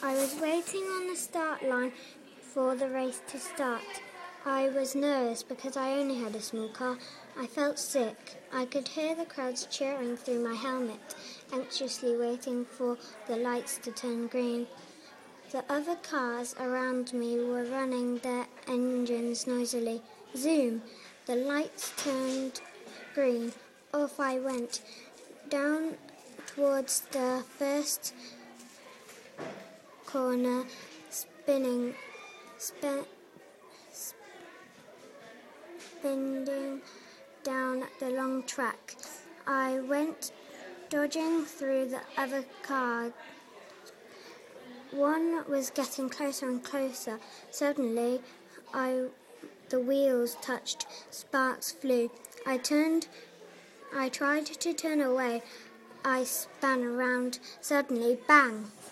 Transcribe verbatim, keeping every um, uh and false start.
I was waiting on the start line for the race to start. I was nervous because I only had a small car. I felt sick. I could hear the crowds cheering through my helmet, anxiously waiting for the lights to turn green. The other cars around me were running their engines noisily. Zoom! The lights turned green. Off I went, down towards the first corner, spinning, spin, spinning down the long track. I went dodging through the other car. One was getting closer and closer. Suddenly, I, the wheels touched. Sparks flew. I turned. I tried to turn away. I spun around. Suddenly, bang!